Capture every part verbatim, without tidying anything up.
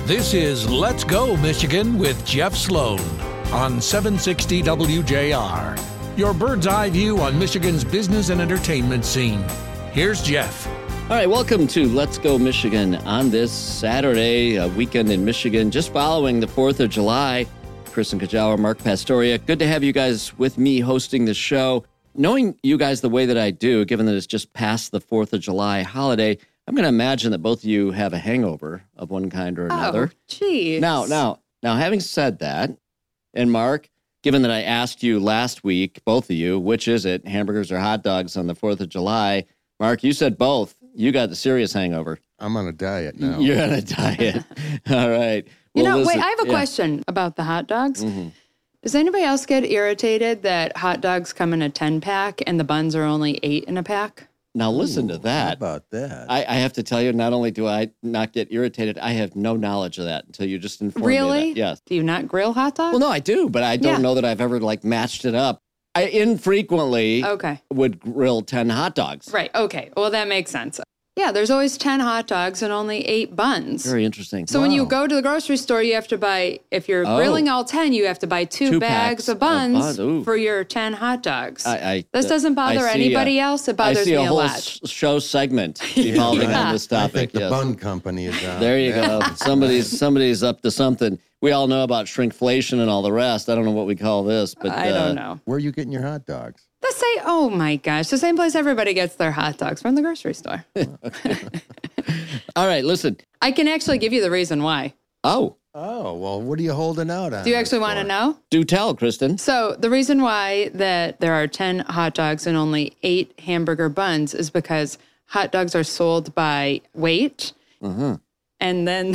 This is Let's Go Michigan with Jeff Sloan on seven sixty W J R. Your bird's eye view on Michigan's business and entertainment scene. Here's Jeff. All right, welcome to Let's Go Michigan on this Saturday, a weekend in Michigan, just following the fourth of July. Kristen Kajawa, Mark Pastoria. Good to have you guys with me hosting the show. Knowing you guys the way that I do, given that it's just past the fourth of July holiday, I'm going to imagine that both of you have a hangover of one kind or another. Oh, geez. Now, now, now, having said that, and Mark, given that I asked you last week, both of you, which is it, hamburgers or hot dogs on the fourth of July? Mark, you said both. You got the serious hangover. I'm on a diet now. You're on a diet. All right. You Well, know, listen, wait, I have a yeah. question about the hot dogs. Mm-hmm. Does anybody else get irritated that hot dogs come in a ten-pack and the buns are only eight in a pack? Now, listen Ooh, to that. How about that? I, I have to tell you, not only do I not get irritated, I have no knowledge of that until you just informed me Really? of that. Yes. Do you not grill hot dogs? Well, no, I do, but I don't Yeah. know that I've ever, like, matched it up. I infrequently Okay. would grill ten hot dogs. Right. Okay. Well, that makes sense. Yeah, there's always ten hot dogs and only eight buns. Very interesting. So when you Wow. go to the grocery store, you have to buy, if you're Oh. grilling all ten, you have to buy two, Two bags packs of of buns buns. Ooh. for your ten hot dogs. I, I, this doesn't bother I see, anybody uh, else. It I bothers see me a a whole lot. s- show segment evolving Yeah. on this I topic. think the yes. bun company is on. There you go. Somebody's somebody's up to something. We all know about shrinkflation and all the rest. I don't know what we call this, but I uh, don't know. Where are you getting your hot dogs? The same, oh my gosh, the same place everybody gets their hot dogs, from the grocery store. All right, listen. I can actually give you the reason why. Oh, Oh, well, what are you holding out on? Do you this actually want to for? know? do tell, Kristen. So the reason why that there are ten hot dogs and only eight hamburger buns is because hot dogs are sold by weight. Uh-huh. And then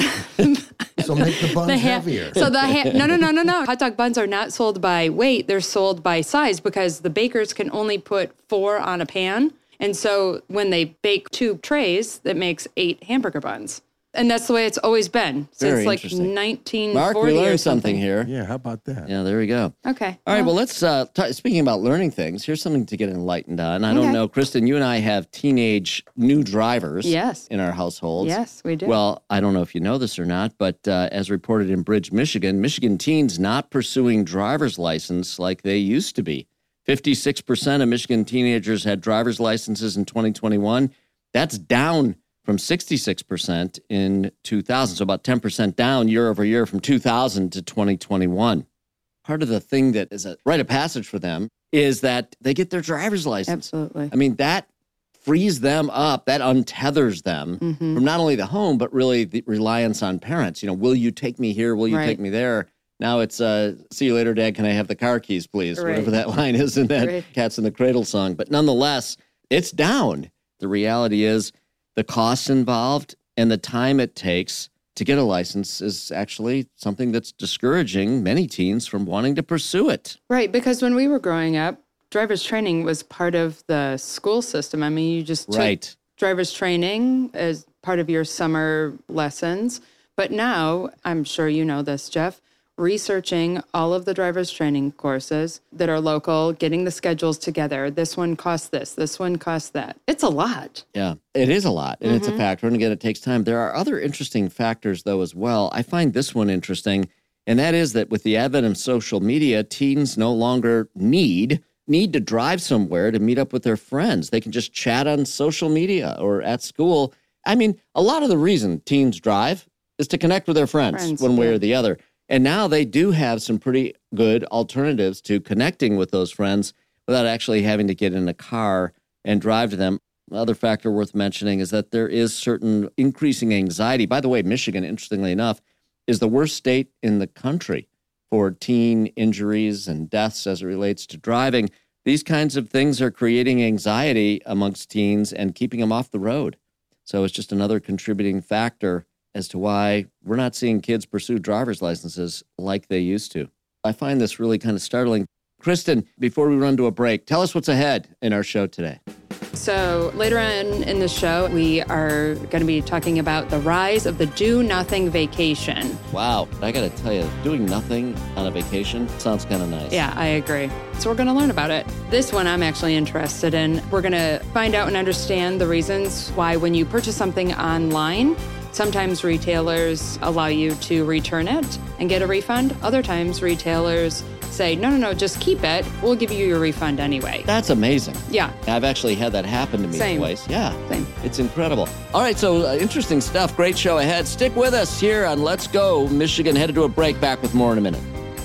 So make the buns the ha- heavier. So the ha- no no no no no hot dog buns are not sold by weight, they're sold by size because the bakers can only put four on a pan, and so when they bake two trays, that makes eight hamburger buns, and that's the way it's always been since Very like interesting. nineteen forty. Mark, we or learned something something here. yeah, how about that? Yeah, there we go. Okay. All right, well, let's, uh, t- speaking about learning things, here's something to get enlightened on. I Okay. don't know, Kristen, you and I have teenage new drivers Yes. in our households. Yes, we do. Well, I don't know if you know this or not, but uh, as reported in Bridge, Michigan, Michigan teens not pursuing driver's license like they used to be. fifty-six percent of Michigan teenagers had driver's licenses in twenty twenty-one. That's down from sixty-six percent in two thousand, so about ten percent down year over year from two thousand to twenty twenty-one. Part of the thing that is a rite of passage for them is that they get their driver's license. Absolutely. I mean, that frees them up, that untethers them Mhm. from not only the home, but really the reliance on parents. You know, will you take me here? Will you Right. take me there? Now it's, uh, see you later, Dad. Can I have the car keys, please? Right. Whatever that line is in that Right. Cats in the Cradle song. But nonetheless, it's down. The reality is the costs involved and the time it takes to get a license is actually something that's discouraging many teens from wanting to pursue it. Right, because when we were growing up, driver's training was part of the school system. I mean, you just took Right. driver's training as part of your summer lessons. But now, I'm sure you know this, Jeff, researching all of the driver's training courses that are local, getting the schedules together. This one costs this, this one costs that. It's a lot. Yeah, it is a lot, and it's a factor. And again, it takes time. There are other interesting factors, though, as well. I find this one interesting, and that is that with the advent of social media, teens no longer need need to drive somewhere to meet up with their friends. They can just chat on social media or at school. I mean, a lot of the reason teens drive is to connect with their friends, Friends, one way yeah. or the other. And now they do have some pretty good alternatives to connecting with those friends without actually having to get in a car and drive to them. Another factor worth mentioning is that there is certain increasing anxiety. By the way, Michigan, interestingly enough, is the worst state in the country for teen injuries and deaths as it relates to driving. These kinds of things are creating anxiety amongst teens and keeping them off the road. So it's just another contributing factor as to why we're not seeing kids pursue driver's licenses like they used to. I find this really kind of startling. Kristen, before we run to a break, tell us what's ahead in our show today. So later on in the show, we are going to be talking about the rise of the do-nothing vacation. Wow, I got to tell you, doing nothing on a vacation sounds kind of nice. Yeah, I agree. So we're going to learn about it. This one I'm actually interested in. We're going to find out and understand the reasons why when you purchase something online, Sometimes retailers allow you to return it and get a refund. Other times retailers say, no, no, no, just keep it. We'll give you your refund anyway. That's amazing. Yeah. I've actually had that happen to me Same. twice. Yeah. Same. It's incredible. All right, so uh, interesting stuff. Great show ahead. Stick with us here on Let's Go Michigan. Headed to a break. Back with more in a minute.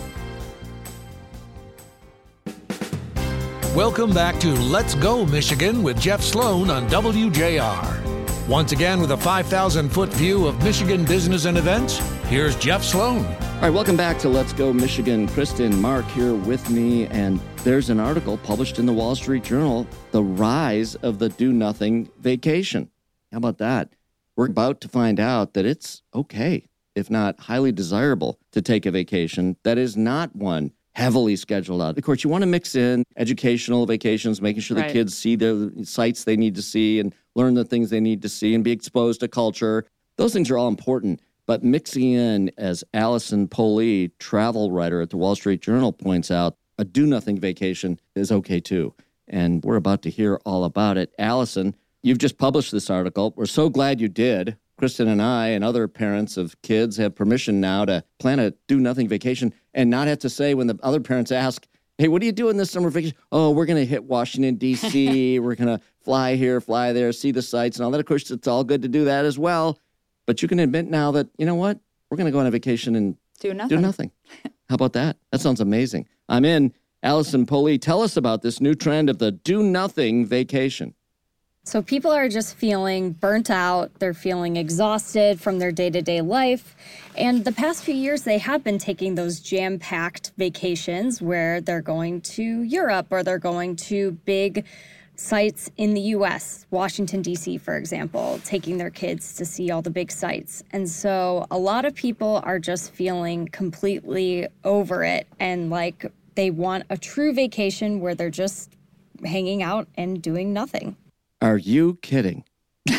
Welcome back to Let's Go Michigan with Jeff Sloan on W J R. Once again, with a five thousand foot view of Michigan business and events, here's Jeff Sloan. All right, welcome back to Let's Go Michigan. Kristen, Mark here with me, and there's an article published in the Wall Street Journal, The Rise of the Do-Nothing Vacation. How about that? We're about to find out that it's okay, if not highly desirable, to take a vacation that is not one heavily scheduled out. Of course, you want to mix in educational vacations, making sure the Right. kids see the sites they need to see and learn the things they need to see and be exposed to culture. Those things are all important. But mixing in, as Allison Poley, travel writer at the Wall Street Journal, points out, a do-nothing vacation is okay too. And we're about to hear all about it. Allison, you've just published this article. We're so glad you did. Kristen and I and other parents of kids have permission now to plan a do-nothing vacation and not have to say when the other parents ask, hey, what are you doing this summer vacation? Oh, we're going to hit Washington, D C We're going to fly here, fly there, see the sights and all that. Of course, it's all good to do that as well. But you can admit now that, you know what? We're going to go on a vacation and Do nothing. do nothing. How about that? That sounds amazing. I'm in. Allison Poley, tell us about this new trend of the do-nothing vacation. So people are just feeling burnt out. They're feeling exhausted from their day-to-day life. And the past few years, they have been taking those jam-packed vacations where they're going to Europe or they're going to big sites in the U S, Washington, D C, for example, taking their kids to see all the big sites. And so a lot of people are just feeling completely over it and like they want a true vacation where they're just hanging out and doing nothing. Are you kidding? you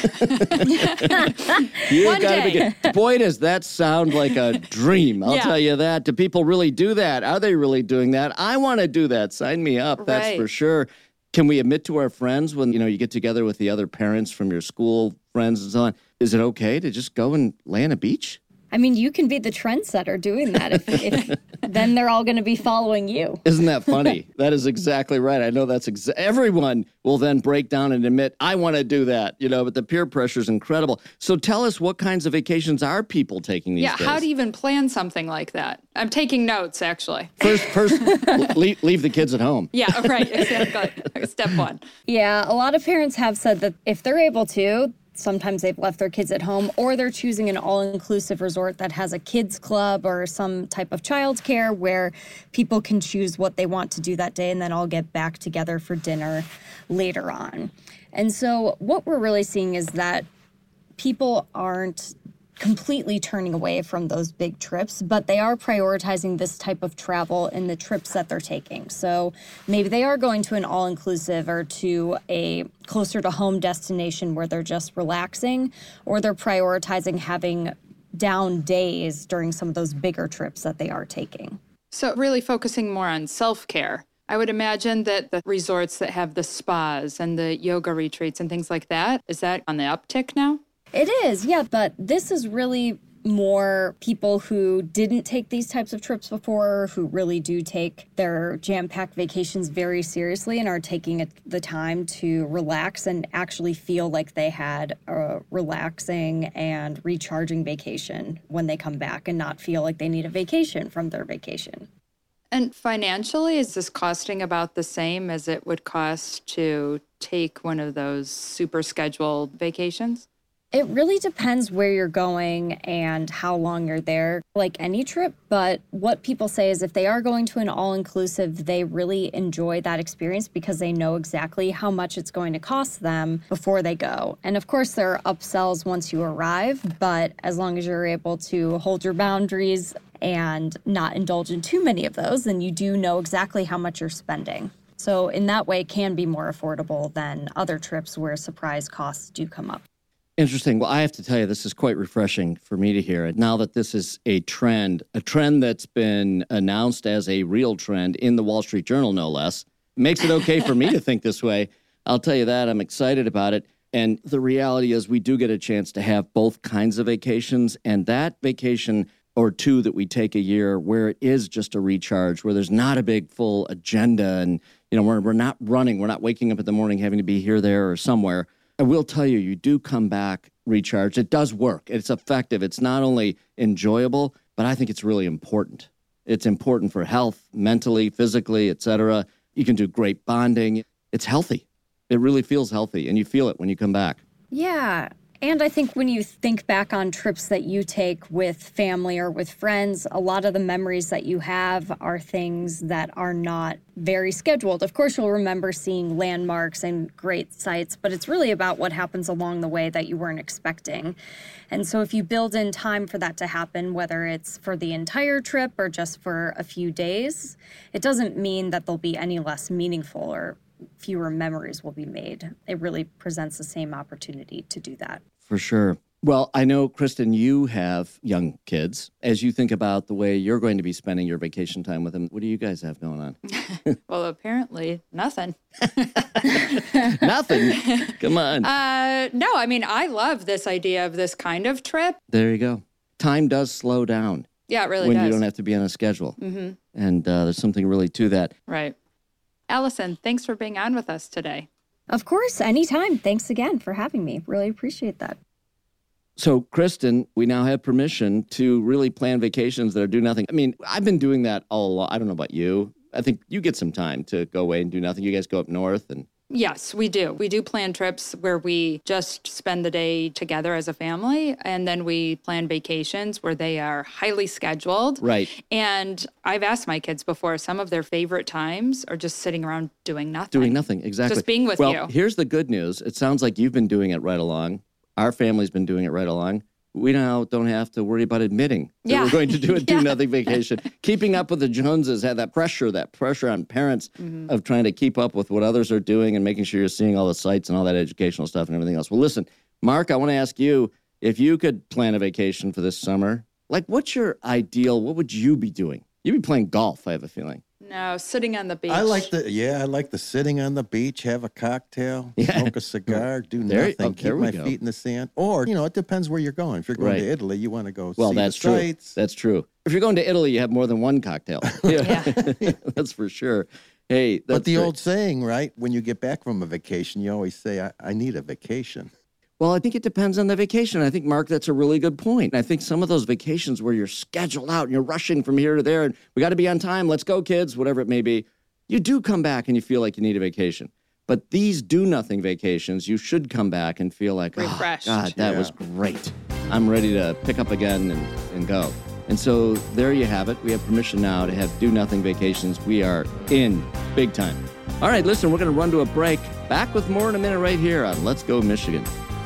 One gotta be day. kidding. Boy, does that sound like a dream. I'll Yeah. tell you that. Do people really do that? Are they really doing that? I want to do that. Sign me up. That's Right. for sure. Can we admit to our friends when, you know, you get together with the other parents from your school friends and so on, is it okay to just go and lay on a beach? I mean, you can be the trendsetter doing that. If, if then they're all going to be following you. Isn't that funny? That is exactly right. I know that's exa- everyone will then break down and admit, I want to do that, you know, but the peer pressure is incredible. So tell us, what kinds of vacations are people taking these Yeah, days? how do you even plan something like that? I'm taking notes, actually. First, first leave, leave the kids at home. Yeah, right, exactly. Step one. Yeah, a lot of parents have said that if they're able to, sometimes they've left their kids at home or they're choosing an all-inclusive resort that has a kids club or some type of childcare where people can choose what they want to do that day and then all get back together for dinner later on. And so what we're really seeing is that people aren't completely turning away from those big trips, but they are prioritizing this type of travel in the trips that they're taking. So maybe they are going to an all-inclusive or to a closer to home destination where they're just relaxing, or they're prioritizing having down days during some of those bigger trips that they are taking. So really focusing more on self-care. I would imagine that the resorts that have the spas and the yoga retreats and things like that, is that on the uptick now? It is, yeah, but this is really more people who didn't take these types of trips before, who really do take their jam-packed vacations very seriously and are taking it, the time to relax and actually feel like they had a relaxing and recharging vacation when they come back and not feel like they need a vacation from their vacation. And financially, is this costing about the same as it would cost to take one of those super scheduled vacations? It really depends where you're going and how long you're there, like any trip. But what people say is if they are going to an all-inclusive, they really enjoy that experience because they know exactly how much it's going to cost them before they go. And of course, there are upsells once you arrive, but as long as you're able to hold your boundaries and not indulge in too many of those, then you do know exactly how much you're spending. So in that way, it can be more affordable than other trips where surprise costs do come up. Interesting. Well, I have to tell you, this is quite refreshing for me to hear. Now that this is a trend, a trend that's been announced as a real trend in the Wall Street Journal, no less, makes it okay for me to think this way. I'll tell you that. I'm excited about it. And the reality is we do get a chance to have both kinds of vacations. And that vacation or two that we take a year where it is just a recharge, where there's not a big full agenda and, you know, we're, we're not running. We're not waking up in the morning having to be here, there, or somewhere. I will tell you, you do come back recharged. It does work. It's effective. It's not only enjoyable, but I think it's really important. It's important for health, mentally, physically, et cetera. You can do great bonding. It's healthy. It really feels healthy, and you feel it when you come back. Yeah. And I think when you think back on trips that you take with family or with friends, a lot of the memories that you have are things that are not very scheduled. Of course, you'll remember seeing landmarks and great sights, but it's really about what happens along the way that you weren't expecting. And so if you build in time for that to happen, whether it's for the entire trip or just for a few days, it doesn't mean that they'll be any less meaningful or fewer memories will be made. It really presents the same opportunity to do that. For sure. Well, I know, Kristen, you have young kids. As you think about the way you're going to be spending your vacation time with them, what do you guys have going on? Well, apparently nothing. Nothing? Come on. Uh, no, I mean, I love this idea of this kind of trip. There you go. Time does slow down. Yeah, it really when does. you don't have to be on a schedule. Mm-hmm. And uh, there's something really to that. Right. Allison, thanks for being on with us today. Of course, anytime. Thanks again for having me. Really appreciate that. So, Kristen, we now have permission to really plan vacations that are do nothing. I mean, I've been doing that all along. I don't know about you. I think you get some time to go away and do nothing. You guys go up north and... Yes, we do. We do plan trips where we just spend the day together as a family, and then we plan vacations where they are highly scheduled. Right. And I've asked my kids before, some of their favorite times are just sitting around doing nothing. Doing nothing, exactly. Just being with well, you. Well, here's the good news. It sounds like you've been doing it right along. Our family's been doing it right along. We now don't have to worry about admitting that Yeah. we're going to do a Yeah. do-nothing vacation. Keeping up with the Joneses had that pressure, that pressure on parents Mm-hmm. of trying to keep up with what others are doing and making sure you're seeing all the sites and all that educational stuff and everything else. Well, listen, Mark, I want to ask you, if you could plan a vacation for this summer, like what's your ideal, what would you be doing? You'd be playing golf, I have a feeling. No, sitting on the beach. I like the yeah, I like the sitting on the beach, have a cocktail, Yeah. smoke a cigar, do There- nothing, oh, keep there we my go. feet in the sand. Or, you know, it depends where you're going. If you're going Right. to Italy, you want to go Well, see that's the true. sights. That's true. If you're going to Italy, you have more than one cocktail. Yeah. That's for sure. Hey, that's But the great. old saying, right? When you get back from a vacation, you always say, I, I need a vacation. Well, I think it depends on the vacation. I think, Mark, that's a really good point. I think some of those vacations where you're scheduled out and you're rushing from here to there and we got to be on time, let's go, kids, whatever it may be, you do come back and you feel like you need a vacation. But these do-nothing vacations, you should come back and feel like, Refreshed. oh, God, that Yeah. was great. I'm ready to pick up again and, and go. And so there you have it. We have permission now to have do-nothing vacations. We are in big time. All right, listen, we're going to run to a break. Back with more in a minute right here on Let's Go Michigan.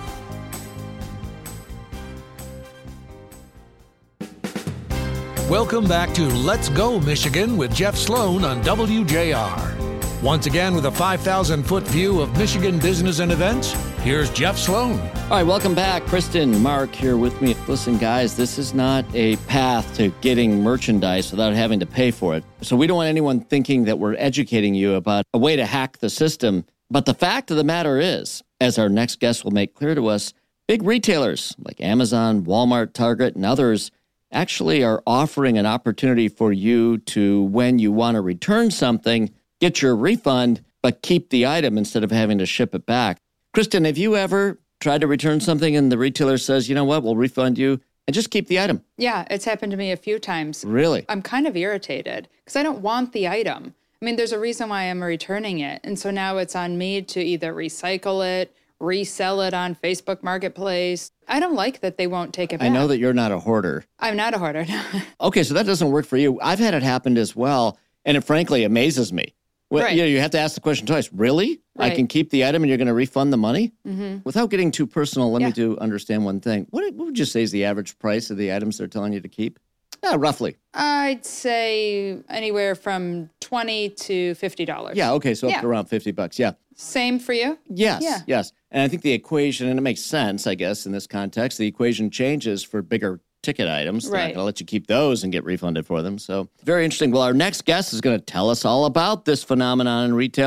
Welcome back to Let's Go Michigan with Jeff Sloan on W J R. Once again, with a five thousand foot view of Michigan business and events, here's Jeff Sloan. All right, welcome back. Kristen, Mark here with me. Listen, guys, this is not a path to getting merchandise without having to pay for it. So we don't want anyone thinking that we're educating you about a way to hack the system. But the fact of the matter is, as our next guest will make clear to us, big retailers like Amazon, Walmart, Target, and others actually are offering an opportunity for you to, when you want to return something, get your refund, but keep the item instead of having to ship it back. Kristen, have you ever tried to return something and the retailer says, you know what, we'll refund you and just keep the item? Yeah, it's happened to me a few times. Really? I'm kind of irritated because I don't want the item. I mean, there's a reason why I'm returning it. And so now it's on me to either recycle it, resell it on Facebook Marketplace. I don't like that they won't take it back. I know that you're not a hoarder. I'm not a hoarder. Okay, so that doesn't work for you. I've had it happen as well, and it frankly amazes me. Well, Right. you know, you have to ask the question twice. Really? I Right. can keep the item and you're going to refund the money? Mm-hmm. Without getting too personal, let Yeah. me do understand one thing. What, what would you say is the average price of the items they're telling you to keep? Yeah, roughly. I'd say anywhere from twenty to fifty dollars. Yeah, okay, so up Yeah. to around fifty bucks. Yeah. Same for you? Yes, Yeah. yes. And I think the equation, and it makes sense, I guess, in this context, the equation changes for bigger ticket items. They're not Right. going to let you keep those and get refunded for them. So very interesting. Well, our next guest is going to tell us all about this phenomenon in retail.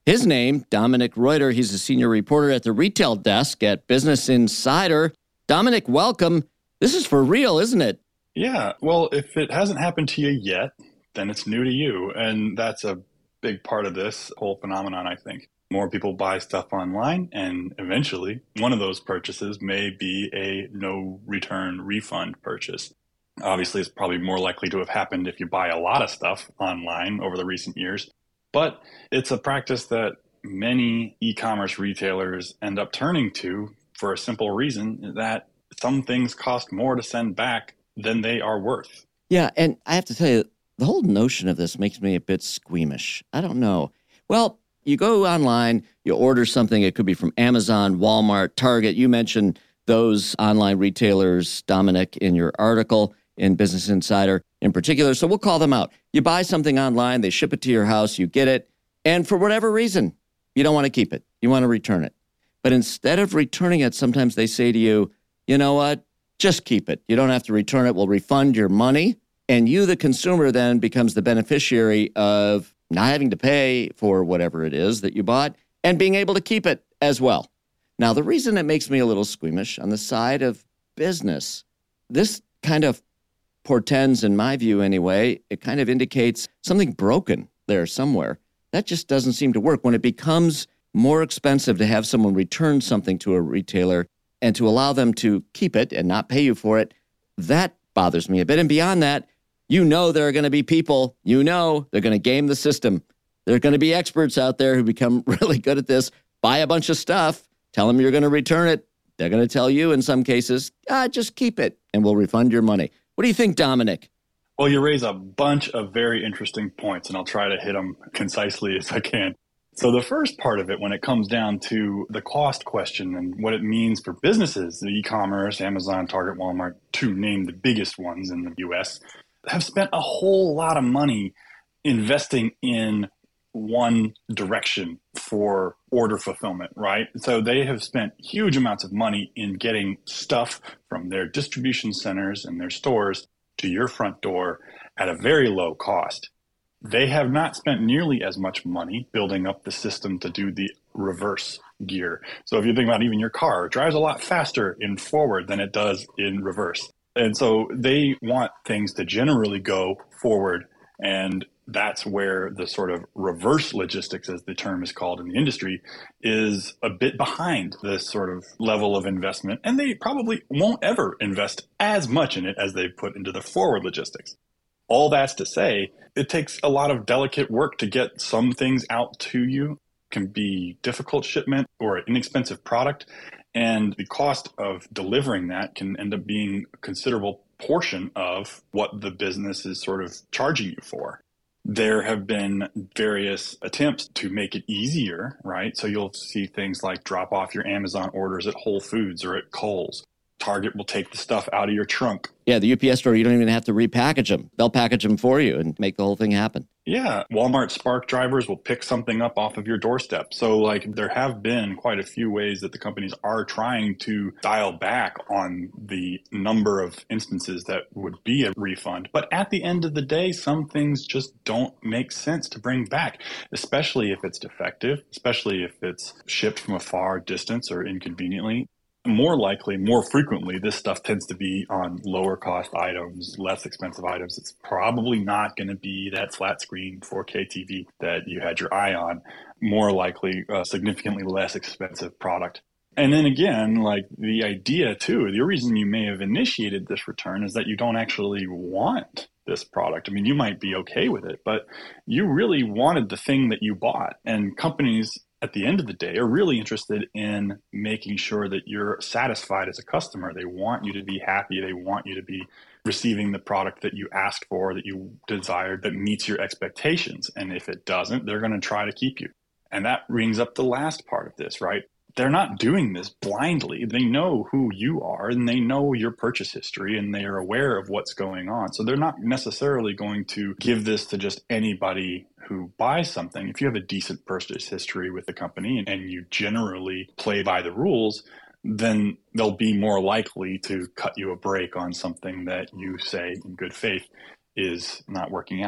His name, Dominic Reuter. He's a senior reporter at the retail desk at Business Insider. Dominic, welcome. This is for real, isn't it? Yeah. Well, if it hasn't happened to you yet, then it's new to you. And that's a big part of this whole phenomenon, I think. More people buy stuff online, and eventually one of those purchases may be a no return refund purchase. Obviously, it's probably more likely to have happened if you buy a lot of stuff online over the recent years. But it's a practice that many e-commerce retailers end up turning to for a simple reason that some things cost more to send back than they are worth. Yeah, and I have to tell you, the whole notion of this makes me a bit squeamish. I don't know. Well, you go online, you order something. It could be from Amazon, Walmart, Target. You mentioned those online retailers, Dominic, in your article in Business Insider in particular. So we'll call them out. You buy something online, they ship it to your house, you get it, and for whatever reason, you don't want to keep it. You want to return it. But instead of returning it, sometimes they say to you, you know what, just keep it. You don't have to return it. We'll refund your money. And you, the consumer, then becomes the beneficiary of not having to pay for whatever it is that you bought and being able to keep it as well. Now, the reason it makes me a little squeamish on the side of business, this kind of portends, in my view anyway, it kind of indicates something broken there somewhere. That just doesn't seem to work. When it becomes more expensive to have someone return something to a retailer and to allow them to keep it and not pay you for it, that bothers me a bit. And beyond that, you know there are going to be people, you know they're going to game the system. There are going to be experts out there who become really good at this, buy a bunch of stuff, tell them you're going to return it. They're going to tell you in some cases, ah, just keep it and we'll refund your money. What do you think, Dominic? Well, you raise a bunch of very interesting points, and I'll try to hit them concisely as I can. So the first part of it, when it comes down to the cost question and what it means for businesses, the e-commerce, Amazon, Target, Walmart, to name the biggest ones in the U S, have spent a whole lot of money investing in one direction for order fulfillment, right? So they have spent huge amounts of money in getting stuff from their distribution centers and their stores to your front door at a very low cost. They have not spent nearly as much money building up the system to do the reverse gear. So if you think about even your car, it drives a lot faster in forward than it does in reverse. And so they want things to generally go forward, and that's where the sort of reverse logistics, as the term is called in the industry, is a bit behind this sort of level of investment. And they probably won't ever invest as much in it as they put into the forward logistics. All that's to say, it takes a lot of delicate work to get some things out to you. It can be difficult shipment or an inexpensive product. And the cost of delivering that can end up being a considerable portion of what the business is sort of charging you for. There have been various attempts to make it easier, right? So you'll see things like drop off your Amazon orders at Whole Foods or at Kohl's. Target will take the stuff out of your trunk. Yeah, the U P S store, you don't even have to repackage them. They'll package them for you and make the whole thing happen. Yeah, Walmart Spark drivers will pick something up off of your doorstep. So like there have been quite a few ways that the companies are trying to dial back on the number of instances that would be a refund. But at the end of the day, some things just don't make sense to bring back, especially if it's defective, especially if it's shipped from a far distance or inconveniently. More likely, more frequently, this stuff tends to be on lower cost items, less expensive items. It's probably not going to be that flat screen four K T V that you had your eye on. More likely, a significantly less expensive product. And then again, like the idea too, the reason you may have initiated this return is that you don't actually want this product. I mean, you might be okay with it, but you really wanted the thing that you bought. And companies at the end of the day are really interested in making sure that you're satisfied as a customer. They want you to be happy. They want you to be receiving the product that you asked for, that you desired, that meets your expectations. And if it doesn't, they're going to try to keep you. And that brings up the last part of this, right? They're not doing this blindly. They know who you are and they know your purchase history and they are aware of what's going on. So they're not necessarily going to give this to just anybody who buys something. If you have a decent purchase history with the company and you generally play by the rules, then they'll be more likely to cut you a break on something that you say in good faith is not working out.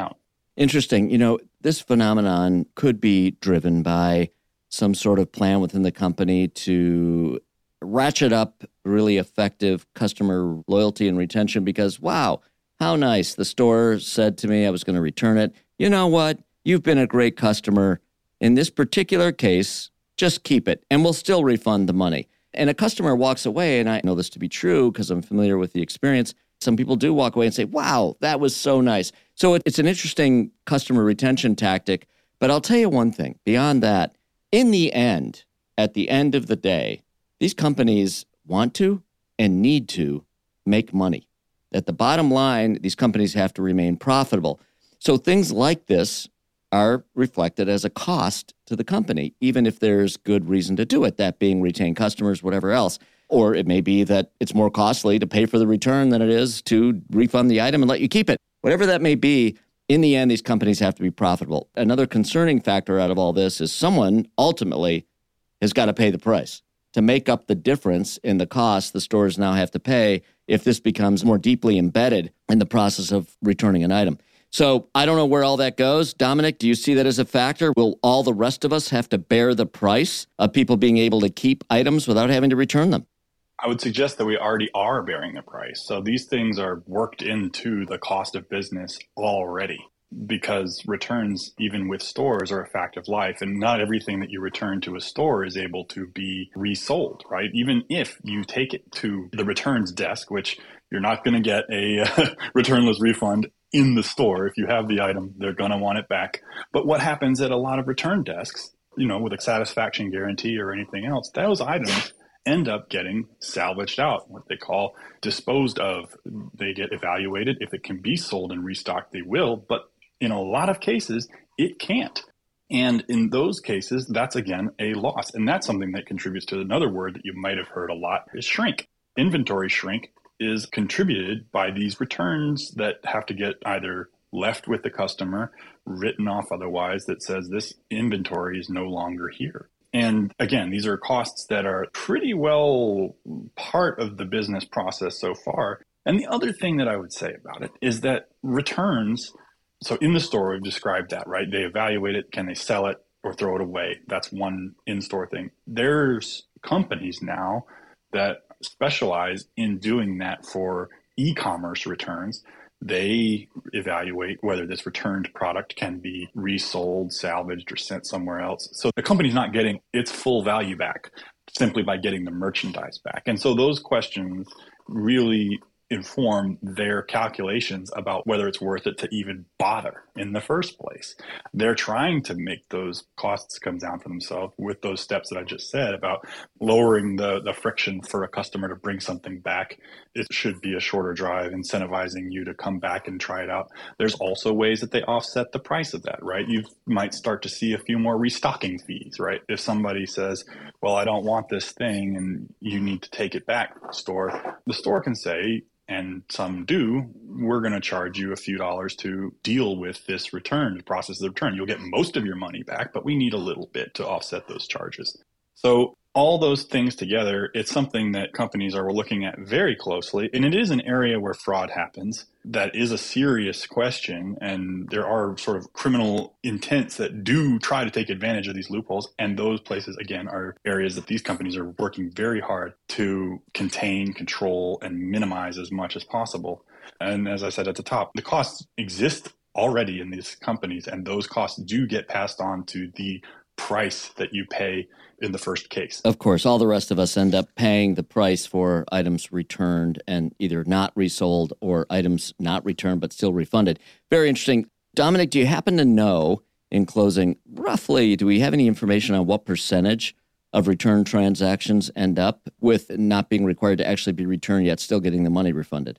Interesting. You know, this phenomenon could be driven by some sort of plan within the company to ratchet up really effective customer loyalty and retention because, wow, how nice. The store said to me I was going to return it. You know what? You've been a great customer. In this particular case, just keep it and we'll still refund the money. And a customer walks away, and I know this to be true because I'm familiar with the experience. Some people do walk away and say, wow, that was so nice. So it's an interesting customer retention tactic. But I'll tell you one thing. Beyond that, in the end, at the end of the day, these companies want to and need to make money. At the bottom line, these companies have to remain profitable. So things like this are reflected as a cost to the company, even if there's good reason to do it, that being retain customers, whatever else. Or it may be that it's more costly to pay for the return than it is to refund the item and let you keep it. Whatever that may be, in the end, these companies have to be profitable. Another concerning factor out of all this is someone ultimately has got to pay the price to make up the difference in the cost the stores now have to pay if this becomes more deeply embedded in the process of returning an item. So I don't know where all that goes. Dominic, do you see that as a factor? Will all the rest of us have to bear the price of people being able to keep items without having to return them? I would suggest that we already are bearing the price. So these things are worked into the cost of business already because returns, even with stores, are a fact of life. And not everything that you return to a store is able to be resold, right? Even if you take it to the returns desk, which you're not going to get a returnless refund in the store. If you have the item, they're going to want it back. But what happens at a lot of return desks, you know, with a satisfaction guarantee or anything else, those items end up getting salvaged out, what they call disposed of. They get evaluated. If it can be sold and restocked, they will. But in a lot of cases, it can't. And in those cases, that's, again, a loss. And that's something that contributes to another word that you might have heard a lot is shrink. Inventory shrink is contributed by these returns that have to get either left with the customer, written off otherwise, that says this inventory is no longer here. And again, these are costs that are pretty well part of the business process so far. And the other thing that I would say about it is that returns, so in the store, we've described that, right? They evaluate it. Can they sell it or throw it away? That's one in-store thing. There's companies now that specialize in doing that for e-commerce returns. They evaluate whether this returned product can be resold, salvaged, or sent somewhere else. So the company's not getting its full value back simply by getting the merchandise back. And so those questions really inform their calculations about whether it's worth it to even bother in the first place. They're trying to make those costs come down for themselves with those steps that I just said about lowering the, the friction for a customer to bring something back. It should be a shorter drive, incentivizing you to come back and try it out. There's also ways that they offset the price of that, right? You might start to see a few more restocking fees, right? If somebody says, well, I don't want this thing and you need to take it back to the store, the store can say, and some do, we're going to charge you a few dollars to deal with this return, the process of the return. You'll get most of your money back, but we need a little bit to offset those charges. So all those things together, it's something that companies are looking at very closely. And it is an area where fraud happens. That is a serious question. And there are sort of criminal intents that do try to take advantage of these loopholes. And those places, again, are areas that these companies are working very hard to contain, control, and minimize as much as possible. And as I said at the top, the costs exist already in these companies, and those costs do get passed on to the price that you pay in the first case. Of course, all the rest of us end up paying the price for items returned and either not resold or items not returned but still refunded. Very interesting. Dominic, do you happen to know, in closing, roughly, do we have any information on what percentage of return transactions end up with not being required to actually be returned yet still getting the money refunded?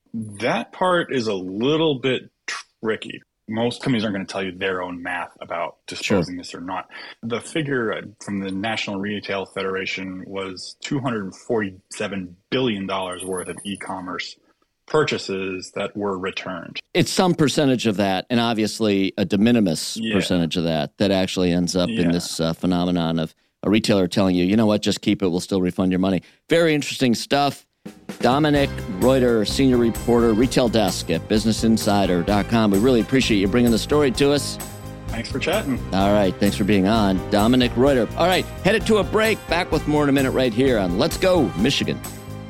That part is a little bit tricky. Most companies aren't going to tell you their own math about disposing sure. this or not. The figure from the National Retail Federation was two hundred forty-seven billion dollars worth of e-commerce purchases that were returned. It's some percentage of that, and obviously a de minimis yeah. percentage of that that actually ends up yeah. in this uh, phenomenon of a retailer telling you, you know what, just keep it, we'll still refund your money. Very interesting stuff. Dominic Reuter, senior reporter, retail desk at business insider dot com. We really appreciate you bringing the story to us. Thanks for chatting. All right. Thanks for being on. Dominic Reuter. All right. Headed to a break. Back with more in a minute right here on Let's Go Michigan.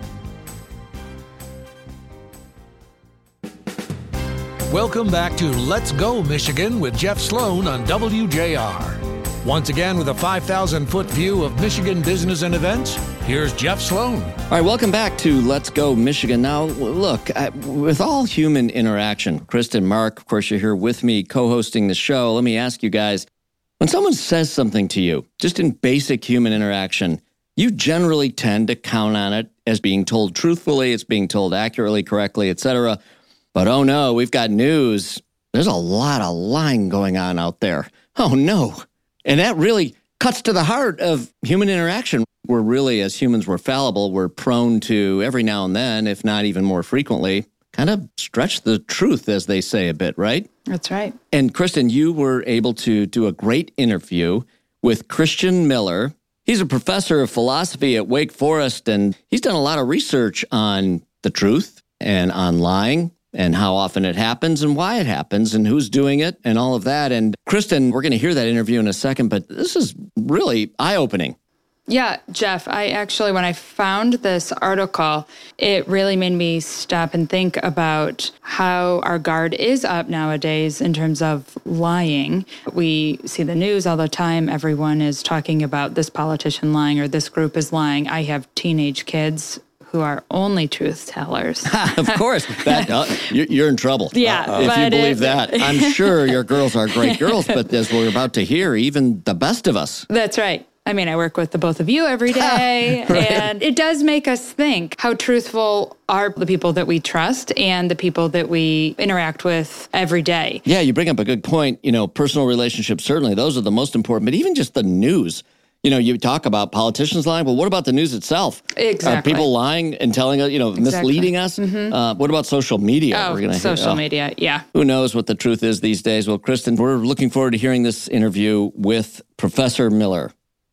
Welcome back to Let's Go Michigan with Jeff Sloan on W J R. Once again, with a five thousand foot view of Michigan business and events, here's Jeff Sloan. All right, welcome back to Let's Go Michigan. Now, look, I, with all human interaction, Kristen, Mark, of course, you're here with me co-hosting the show. Let me ask you guys, when someone says something to you, just in basic human interaction, you generally tend to count on it as being told truthfully, it's being told accurately, correctly, et cetera. But oh no, we've got news. There's a lot of lying going on out there. Oh no. And that really cuts to the heart of human interaction. We're really, as humans, we're fallible. We're prone to, every now and then, if not even more frequently, kind of stretch the truth, as they say a bit, right? That's right. And Kristen, you were able to do a great interview with Christian Miller. He's a professor of philosophy at Wake Forest, and he's done a lot of research on the truth and on lying, and how often it happens and why it happens and who's doing it and all of that. And Kristen, we're going to hear that interview in a second, but this is really eye-opening. Yeah, Jeff, I actually, when I found this article, it really made me stop and think about how our guard is up nowadays in terms of lying. We see the news all the time. Everyone is talking about this politician lying or this group is lying. I have teenage kids who are only truth tellers. Of course. That, uh, you're in trouble. Yeah. Uh, if you believe it, that. I'm sure your girls are great girls, but as we're about to hear, even the best of us. That's right. I mean, I work with the both of you every day, right. And it does make us think how truthful are the people that we trust and the people that we interact with every day. Yeah, you bring up a good point. You know, personal relationships, certainly, those are the most important, but even just the news. You know, you talk about politicians lying, but what about the news itself? Exactly. Are people lying and telling us, you know, exactly. misleading us? Mm-hmm. Uh, what about social media? Oh, We're gonna social hear, oh, media, yeah. Who knows what the truth is these days? Well, Kristen, we're looking forward to hearing this interview with Professor Miller.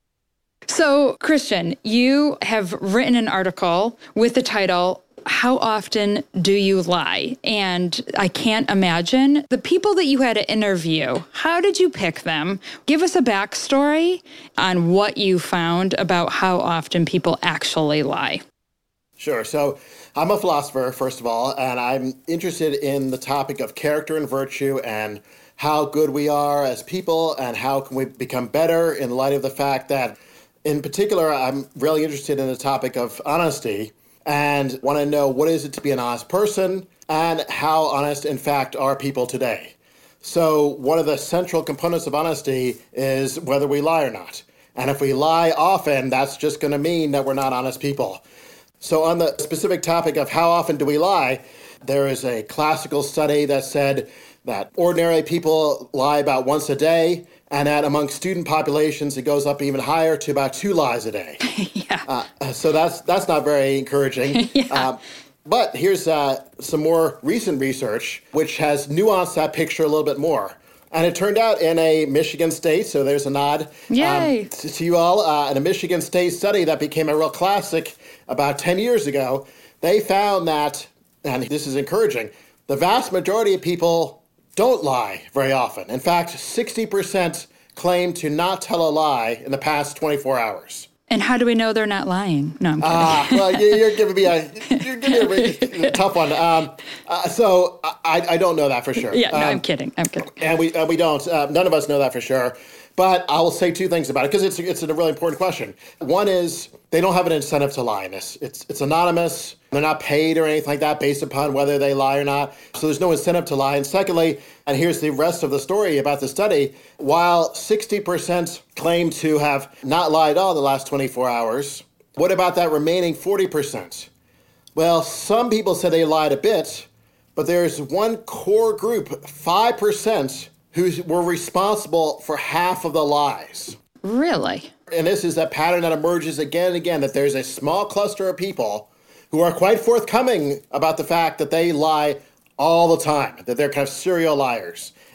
So, Christian, you have written an article with the title, How Often Do You Lie? And I can't imagine the people that you had to interview. How did you pick them? Give us a backstory on what you found about how often people actually lie. Sure. So I'm a philosopher, first of all, and I'm interested in the topic of character and virtue and how good we are as people and how can we become better in light of the fact that, in particular, I'm really interested in the topic of honesty and want to know what is it to be an honest person and how honest, in fact, are people today. So one of the central components of honesty is whether we lie or not. And if we lie often, that's just going to mean that we're not honest people. So on the specific topic of how often do we lie, there is a classical study that said that ordinary people lie about once a day, and that among student populations, it goes up even higher to about two lies a day. yeah. Uh, so that's that's not very encouraging. yeah. uh, but here's uh, some more recent research, which has nuanced that picture a little bit more. And it turned out in a Michigan State, so there's a nod Yay. Um, to, to you all, uh, in a Michigan State study that became a real classic about ten years ago, they found that, and this is encouraging, the vast majority of people don't lie very often. In fact, sixty percent claim to not tell a lie in the past twenty-four hours. And how do we know they're not lying? No, I'm kidding. Ah, uh, well, you're giving me a you're giving me a really tough one. Um, uh, so I, I don't know that for sure. Yeah, no, um, I'm kidding. I'm kidding. And we and we don't. Uh, none of us know that for sure. But I will say two things about it because it's it's a really important question. One is they don't have an incentive to lie in this. It's it's anonymous. They're not paid or anything like that based upon whether they lie or not. So there's no incentive to lie. And secondly, and here's the rest of the story about the study, while sixty percent claim to have not lied at all the last twenty-four hours, what about that remaining forty percent? Well, some people said they lied a bit, but there's one core group, five percent, who were responsible for half of the lies. Really? And this is a pattern that emerges again and again, that there's a small cluster of people who are quite forthcoming about the fact that they lie all the time, that they're kind of serial liars. And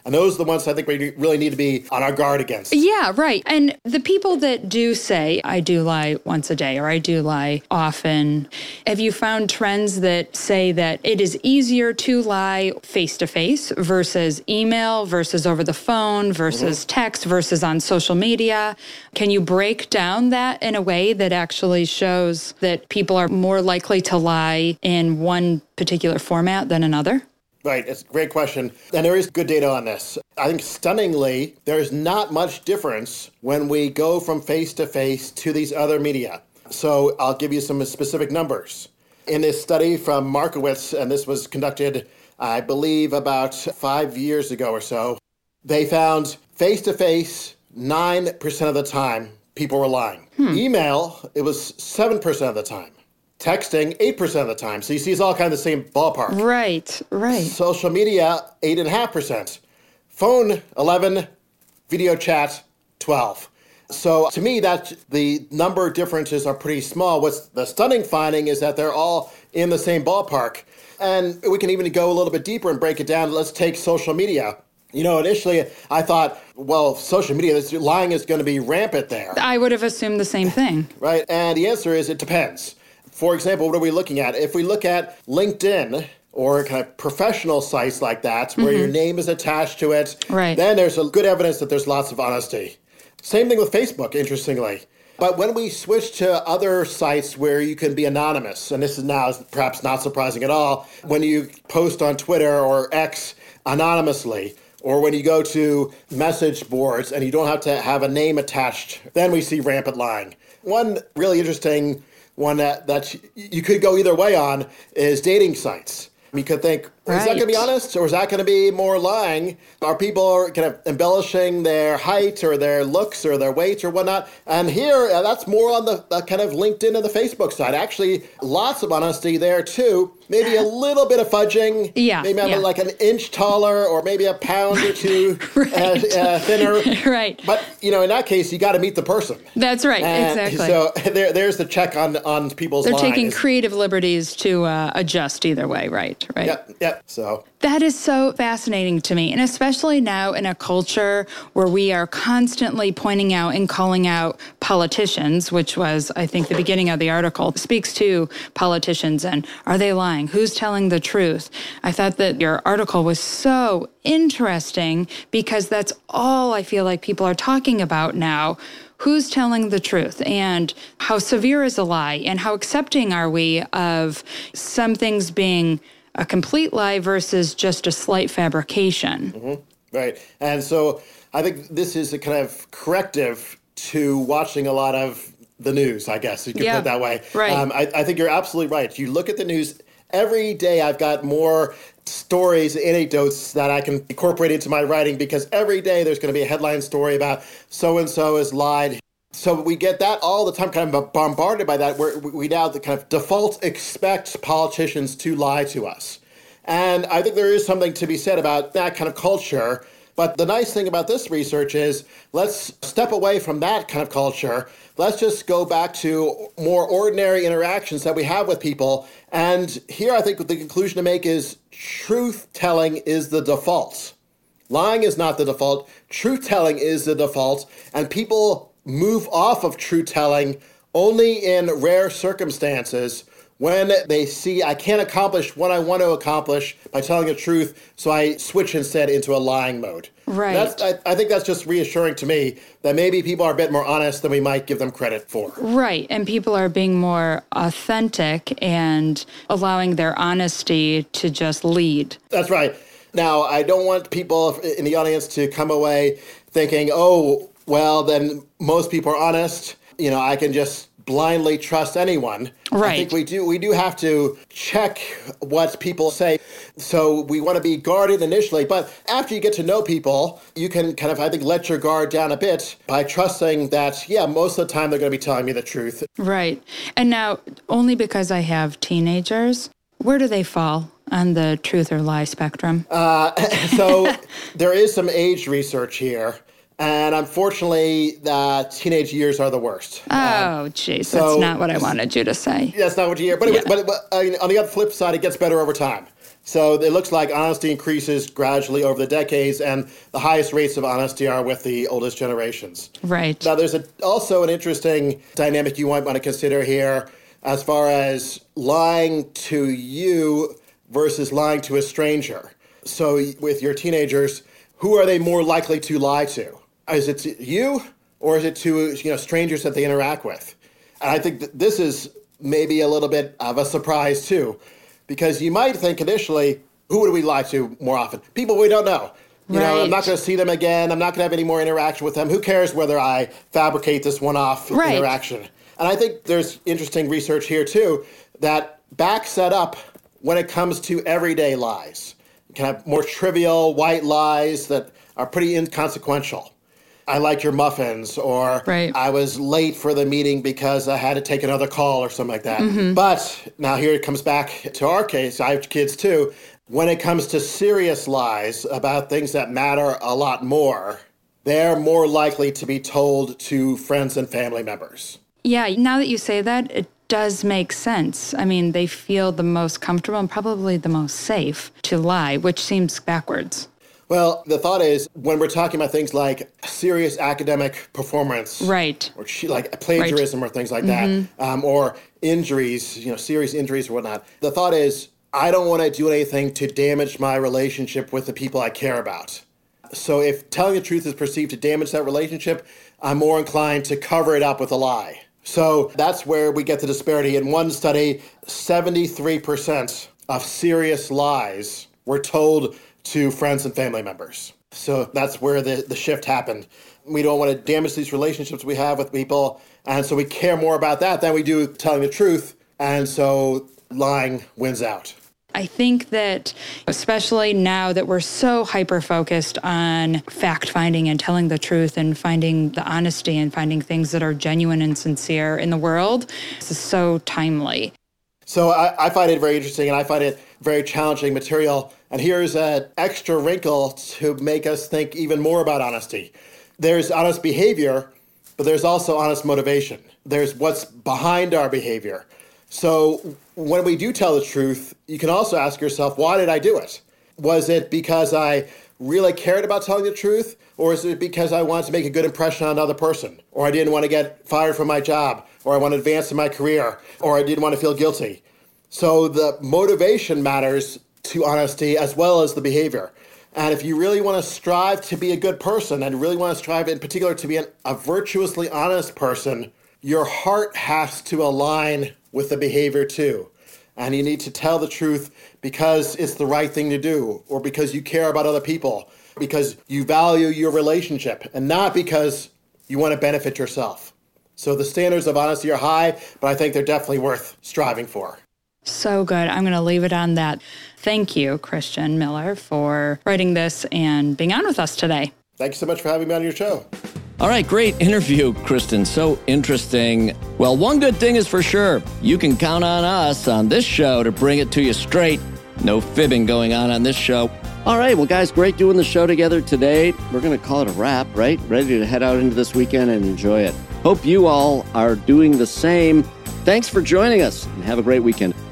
And those are the ones I think we really need to be on our guard against. Yeah, right. And the people that do say, I do lie once a day or I do lie often, have you found trends that say that it is easier to lie face-to-face versus email versus over the phone versus mm-hmm. text versus on social media? Can you break down that in a way that actually shows that people are more likely to lie in one particular format than another? Right. It's a great question. And there is good data on this. I think stunningly, there's not much difference when we go from face-to-face to these other media. So I'll give you some specific numbers. In this study from Markowitz, and this was conducted, I believe, about five years ago or so, they found face-to-face nine percent of the time people were lying. Hmm. Email, it was seven percent of the time. Texting, eight percent of the time. So you see it's all kind of the same ballpark. Right, right. Social media, eight point five percent. Phone, eleven. Video chat, twelve. So to me, that the number differences are pretty small. What's the stunning finding is that they're all in the same ballpark. And we can even go a little bit deeper and break it down. Let's take social media. You know, initially I thought, well, social media, this lying is going to be rampant there. I would have assumed the same thing. Right. And the answer is it depends. For example, what are we looking at? If we look at LinkedIn or kind of professional sites like that, where mm-hmm. your name is attached to it, right. then there's a good evidence that there's lots of honesty. Same thing with Facebook, interestingly. But when we switch to other sites where you can be anonymous, and this is now perhaps not surprising at all, when you post on Twitter or X anonymously, or when you go to message boards and you don't have to have a name attached, then we see rampant lying. One really interesting one that, that you could go either way on is dating sites. You could think, right. is that going to be honest or is that going to be more lying? Are people kind of embellishing their height or their looks or their weight or whatnot? And here, uh, that's more on the uh, kind of LinkedIn and the Facebook side. Actually, lots of honesty there too. Maybe a little bit of fudging. Yeah. Maybe I'm yeah. like an inch taller or maybe a pound or two right. uh, uh, thinner. Right. But, you know, in that case, you got to meet the person. That's right. And exactly. So there, there's the check on, on people's They're lines. taking creative liberties to uh, adjust either way. Right. Right. Yep. Yep. So that is so fascinating to me. And especially now in a culture where we are constantly pointing out and calling out politicians, which was, I think, the beginning of the article, speaks to politicians and are they lying? Who's telling the truth? I thought that your article was so interesting because that's all I feel like people are talking about now. Who's telling the truth and how severe is a lie and how accepting are we of some things being a complete lie versus just a slight fabrication. Mm-hmm. Right. And so I think this is a kind of corrective to watching a lot of the news, I guess you could yeah. put it that way. Right. Um, I, I think you're absolutely right. You look at the news, every day I've got more stories, anecdotes that I can incorporate into my writing because every day there's going to be a headline story about so-and-so has lied. So we get that all the time, kind of bombarded by that, where we now the kind of default expect politicians to lie to us. And I think there is something to be said about that kind of culture. But the nice thing about this research is let's step away from that kind of culture. Let's just go back to more ordinary interactions that we have with people. And here I think the conclusion to make is truth-telling is the default. Lying is not the default. Truth-telling is the default. And people move off of truth-telling only in rare circumstances when they see I can't accomplish what I want to accomplish by telling the truth, so I switch instead into a lying mode. Right. That's, I, I think that's just reassuring to me that maybe people are a bit more honest than we might give them credit for. Right. And people are being more authentic and allowing their honesty to just lead. That's right. Now, I don't want people in the audience to come away thinking, oh, well, then most people are honest. You know, I can just blindly trust anyone. Right. I think we do we do have to check what people say. So we want to be guarded initially, but after you get to know people, you can kind of, I think, let your guard down a bit by trusting that, yeah, most of the time they're going to be telling me the truth. Right. And now, only because I have teenagers, where do they fall on the truth or lie spectrum? Uh, so there is some age research here. And unfortunately, the teenage years are the worst. Oh, jeez, so, that's not what I wanted you to say. That's not what you hear. But, yeah. it, but, but uh, on the other flip side, it gets better over time. So it looks like honesty increases gradually over the decades, and the highest rates of honesty are with the oldest generations. Right. Now, there's a, also an interesting dynamic you might want to consider here as far as lying to you versus lying to a stranger. So with your teenagers, who are they more likely to lie to? Is it to you, or is it to, you know, strangers that they interact with? And I think that this is maybe a little bit of a surprise too, because you might think initially, who would we lie to more often? People we don't know. You right. know, I'm not going to see them again. I'm not going to have any more interaction with them. Who cares whether I fabricate this one-off right. interaction? And I think there's interesting research here too that backs that up when it comes to everyday lies. You can have more trivial white lies that are pretty inconsequential. I like your muffins, or right. I was late for the meeting because I had to take another call or something like that. Mm-hmm. But now here it comes back to our case. I have kids too. When it comes to serious lies about things that matter a lot more, they're more likely to be told to friends and family members. Yeah, now that you say that, it does make sense. I mean, they feel the most comfortable and probably the most safe to lie, which seems backwards. Well, the thought is when we're talking about things like serious academic performance, right, or like plagiarism right. or things like mm-hmm. that, um, or injuries, you know, serious injuries or whatnot, the thought is I don't want to do anything to damage my relationship with the people I care about. So if telling the truth is perceived to damage that relationship, I'm more inclined to cover it up with a lie. So that's where we get the disparity. In one study, seventy-three percent of serious lies were told to friends and family members. So that's where the, the shift happened. We don't want to damage these relationships we have with people, and so we care more about that than we do telling the truth, and so lying wins out. I think that especially now that we're so hyper-focused on fact-finding and telling the truth and finding the honesty and finding things that are genuine and sincere in the world, this is so timely. So I, I find it very interesting, and I find it very challenging material. And here's an extra wrinkle to make us think even more about honesty. There's honest behavior, but there's also honest motivation. There's what's behind our behavior. So when we do tell the truth, you can also ask yourself, why did I do it? Was it because I really cared about telling the truth? Or is it because I wanted to make a good impression on another person? Or I didn't want to get fired from my job? Or I want to advance in my career? Or I didn't want to feel guilty? So the motivation matters to honesty as well as the behavior. And if you really want to strive to be a good person and really want to strive in particular to be an, a virtuously honest person, your heart has to align with the behavior too. And you need to tell the truth because it's the right thing to do, or because you care about other people, because you value your relationship, and not because you want to benefit yourself. So the standards of honesty are high, but I think they're definitely worth striving for. So good. I'm going to leave it on that. Thank you, Christian Miller, for writing this and being on with us today. Thank you so much for having me on your show. All right, great interview, Kristen. So interesting. Well, one good thing is for sure. You can count on us on this show to bring it to you straight. No fibbing going on on this show. All right, well, guys, great doing the show together today. We're going to call it a wrap, right? Ready to head out into this weekend and enjoy it. Hope you all are doing the same. Thanks for joining us, and have a great weekend.